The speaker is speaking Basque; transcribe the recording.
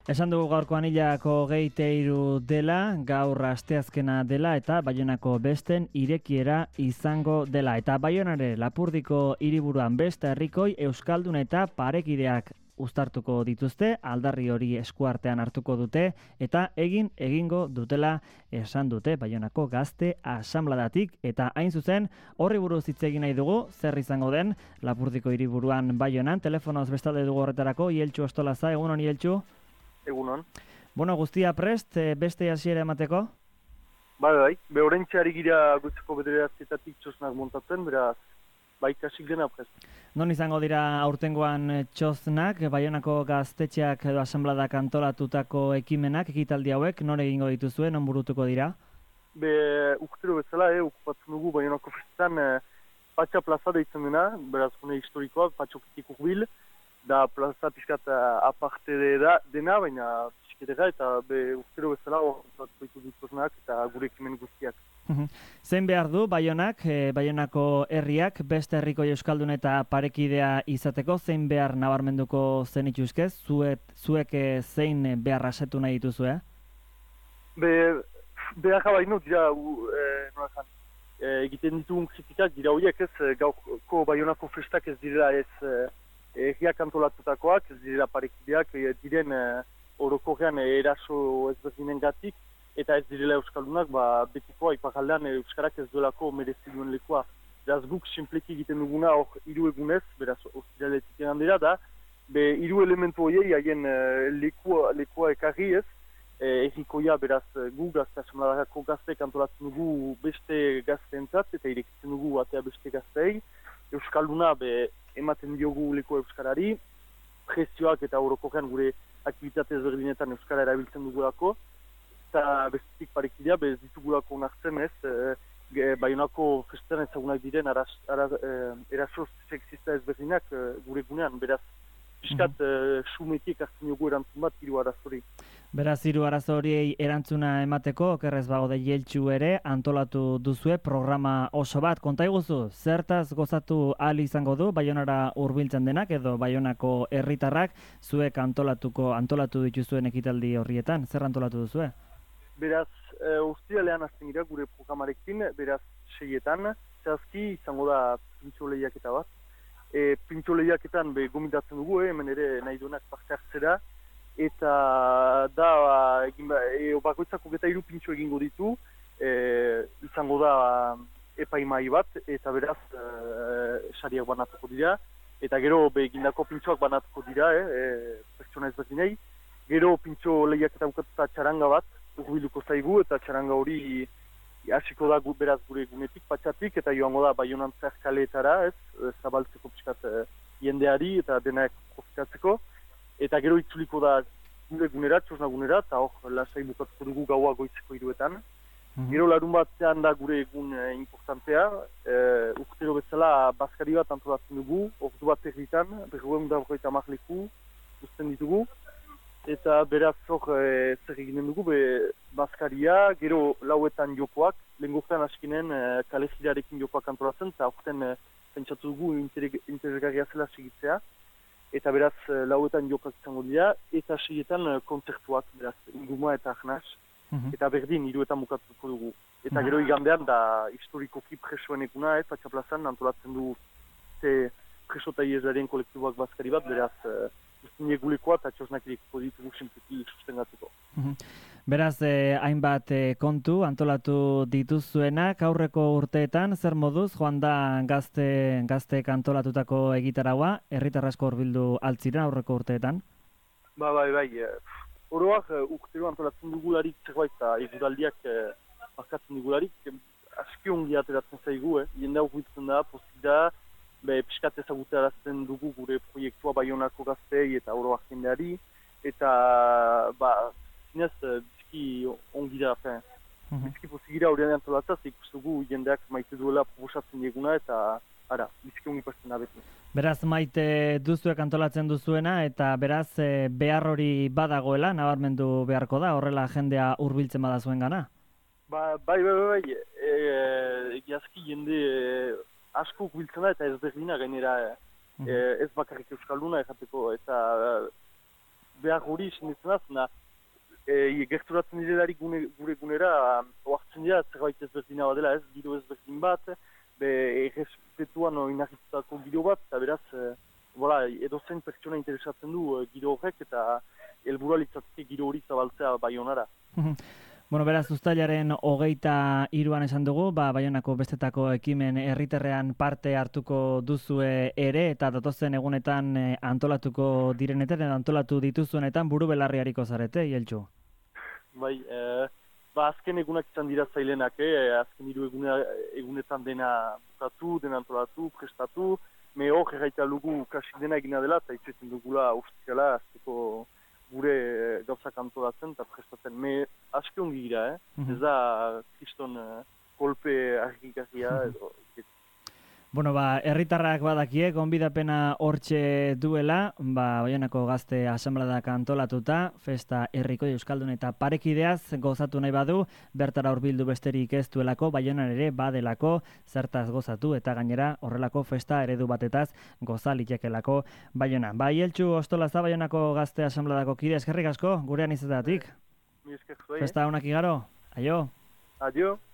Esan dugu gaurkoan hilako 23 dela, gaur asteazkena dela eta Baionako besten irekiera izango dela. Eta Baionare Lapurdiko hiriburuan beste herrikoi euskaldun eta parekideak uztartuko dituzte, aldarri hori eskuartean hartuko dute eta egingo dutela esan dute Baionako Gazte Asanbladatik. Eta hain zuzen, horri buruz hitz egin nahi dugu, zer izango den Lapurdiko hiriburuan Baionan. Telefonoz bestalde dugu horretarako, Ieltxu Ostolaza, egunon Ieltxu? Egunon. Bueno, guztia prest, beste hasiera emateko? Bai, behorentxe ari gira gutzeko bederatzietatik txosnak montatzen, beraz, bai kasik dena prest. Non izango dira aurtengoan txosnak, Baionako gaztetxeak edo asanbladak antolatutako ekimenak, ekitaldi hauek, non egingo dituzue, non burutuko dira? Urtero bezala, okupatzen dugu Baionako festetan Patxa plaza deitzen dena, beraz, gune historikoa, Patxokitik urbil, da plaza pixkat aparte dena, baina pixketera eta urtero bezala horretu dituznak eta gure ekimen guztiak. Zein behar du Baionak, Baionako herriak, beste herriko euskaldun eta parekidea izateko, zein behar nabarmenduko zenituzkez, zuek zein behar asetu nahi dituzue? Behar baino dira, egiten ditugun kritikak dira horiek ez, gaurko Baionako festak ez direla ez erriak antolatutakoak, ez direla parekideak, diren orokorrean eraso ezberdinen gatik, eta ez direla euskaldunak, betikoa iparaldean euskarak ez duelako merezi duen lekua. Beraz guk sinpleki egiten duguna hor hiru egunez, beraz ostiraletik dira da, hiru elementu horiei haien lekua ekarri ez, errikoia beraz gu Gazte Asanbladako gazteek antolatzen dugu beste gazteentzat, eta irekitzen dugu atea beste gazteei, euskalduna ematen diogu leku euskarari, prezioak eta orokorrean gure aktivitate ezberdinetan euskara erabiltzen dugulako, eta bestetik parekidea bez ditugulako onartzen ez, Baionako festetan ezagunak diren eraso sexista ezberdinak gure gunean, beraz, piskat sumetik hartzen dugu erantzun bat hiru arazori. Beraz, hiru arazo horiei erantzuna emateko, okerrez bagode Ieltxu ere, antolatu duzue programa oso bat. Konta iguzu, zertaz gozatu ahal izango du Baionara hurbiltzen denak edo Baionako herritarrak zuek antolatu dituzuen ekitaldi horrietan? Zer antolatu duzue? Beraz, ostiralean hasten gira gure programarekin, beraz 6etan, zehazki izango da pintxo lehiaketa bat. Pintxo lehiaketan gomitatzen dugu, hemen ere nahi duenak parte hartzera, eta da bakoitzako geta 3 pintxo egingo ditu, izango da epaimai bat, eta beraz sariak banatuko dira, eta gero egindako pintxoak banatuko dira, pertsona ezberdinei, gero pintxo lehiaketa bukatuta txaranga bat, urbiluko zaigu, eta txaranga hori hasiko da beraz gure gunetik, patxatik, eta joango da Baionan zer kaleetara, zabaltzeko pixkat jendeari eta denak profitatzeko. Eta gero itzuliko da gure gunera, txosna gunera, eta hor lasai bukatuko dugu gaua goitzeko 3etan. Gero larun batean da gure egun importantea, urtero bezala bazkari bat antolatzen dugu, ordu bat erritan, 250 leku uzten ditugu. Eta beraz hor zer eginen dugu, bazkaria, gero 4etan jokoak, lehengurtean askinen kalejirarekin jokoak antolatzen, eta horten pentsatu dugu interesgarria zela segitzea. Eta beraz 4etan jokak izango dira, eta 6etan kontzertuak, beraz inguma eta ahnaz, eta berdin 3etan bukatuko dugu. Eta gero igandean da historikoki presoen eguna, Patxa plazan antolatzen du preso eta iezlarien kolektiboak bazkari bat, beraz ustine gulekoa eta txosnak irikiko ditugu sinpleki sustengatzeko. Beraz, hainbat kontu antolatu dituzuenak aurreko urteetan, zer moduz joan da gazteek antolatutako egitaraua, herritar asko hurbildu altziren aurreko urteetan? Bai, oroak urtero antolatzen dugularik zerbait eta eguraldiak markatzen dugularik, aski ongi ateratzen zaigu, jendea hurbiltzen da, pozik da, piskat ezagutarazten dugu gure proiektua Baionako gazteei eta oroak jendeari, eta zinez bizki ongi da, bizki pozik gira horrean antolatzaz, ikustugu jendeak maite duela proposatzen dieguna, eta bizki ongi pasten da beti. Beraz, maite duzuek antolatzen duzuena, eta beraz, behar hori badagoela, nabarmendu beharko da, horrela jendea hurbiltzen bada zuen gana? Bai, egiazki jende asko hurbiltzen da eta ezberdina gainera ez bakarrik euskalduna errateko, eta behar hori sinditzen azna, gerturatzen direlarik gure gunera, oartzen dira, zerbait ezberdina bat dela ez, giro ezberdin bat, errespetuan oinarritutako giro bat, eta beraz, edozein pertsona interesatzen du giro horrek, eta helburua litzateke giro hori zabaltzea Baionara. Bueno, beraz, uztailaren 23an esan dugu, Baionako bestetako ekimen herritarrean parte hartuko duzue ere, eta datozen egunetan antolatuko direnetan, edo antolatu dituzuenetan buru belarri hariko zarete, Ieltsu? Bai, azken egunak izan dira zailenak, azken hiru egunetan dena bukatu, dena antolatu, prestatu, hor erraita lugu kasik dena egina dela, eta itxetzen dugula ustikala, azteko gure gauzak antolatzen eta prestatzen. Aske ongi gira, ez da kriston kolpe argikarria edo. Bueno, herritarrak badakie, gonbidapena hortxe duela, Baionako Gazte Asanbladak antolatuta, festa herriko euskaldun eta parekideaz gozatu nahi badu, bertara hurbildu besterik ez duelako, Baionan ere badelako zertaz gozatu eta gainera horrelako festa eredu batetaz goza litekelako Baionan. Ieltsu Ostolaza, Baionako Gazte Asanbladako kide, eskerrik asko, gurean izatatik. Mi esker zuei. Festa honak igaro, aio. Adio.